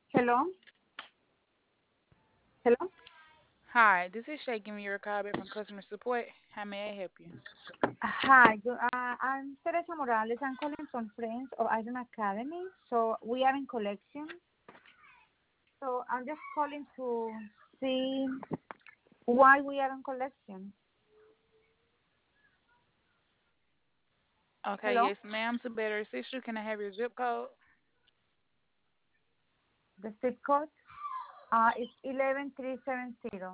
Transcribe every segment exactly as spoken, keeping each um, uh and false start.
Hello? Hello? Hi, this is Shay giving you a call back from customer support. How may I help you? Hi, good- uh, I'm Teresa Morales. I'm calling from Friends of Iron Academy. So we are in collection. So I'm just calling to see why we are in collection. Okay, Hello? yes, ma'am. To better assist you, can I have your zip code? The zip code uh, is eleven three seven zero.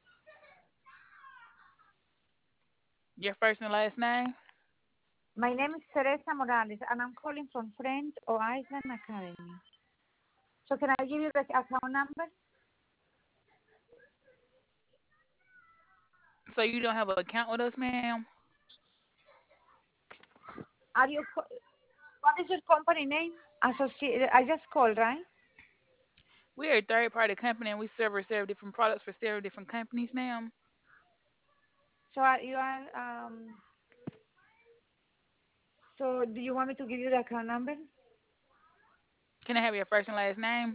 Your first and last name? My name is Teresa Morales, and I'm calling from Friends of Iceland Academy. So can I give you the account number? So you don't have an account with us, ma'am? Are you? co- What is your company name? Associated. I just called, right? We are a third party company and we serve several different products for several different companies, ma'am. So are you are um. So do you want me to give you the account number? Can I have your first and last name?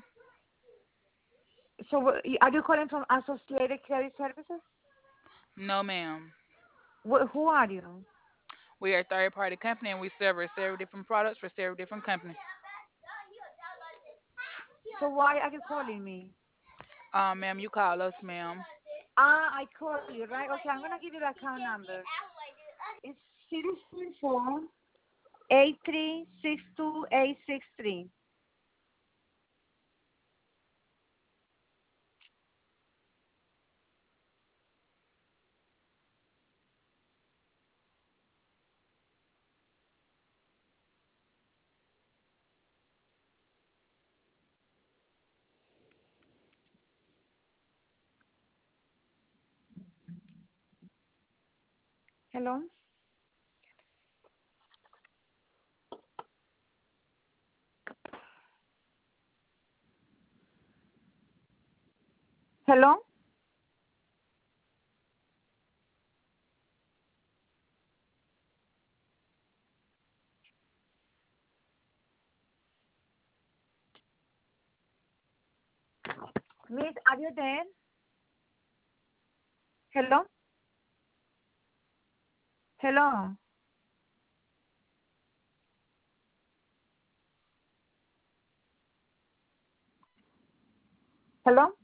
So wh- are you calling from Associated Credit Services? No, ma'am. Wh- who are you? We are a third party company and we serve several different products for several different companies. So why are you calling me? Um, ma'am, you call us, ma'am. Ah, I called you, right? Okay, I'm gonna give you the account number. It's zero four four eight three six two eight six three. Hello. Hello. Miss, are you there? Hello. Hello. Hello.